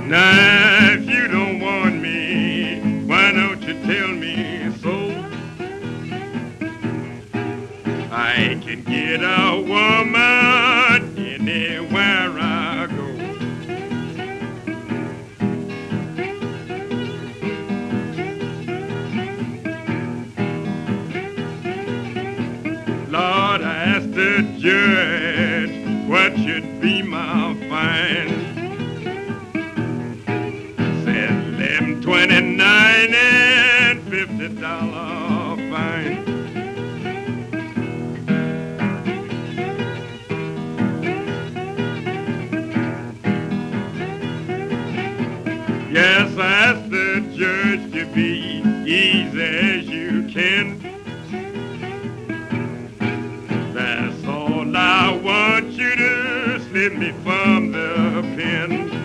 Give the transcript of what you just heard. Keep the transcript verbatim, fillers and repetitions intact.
Now, if you don't want me, why don't you tell me so? I can get a woman anywhere I go. Lord, I asked the judge what should be my fine. Twenty-nine and fifty dollar fine. Yes, I asked the judge to be easy as you can. That's all I want you to slip me from the pen.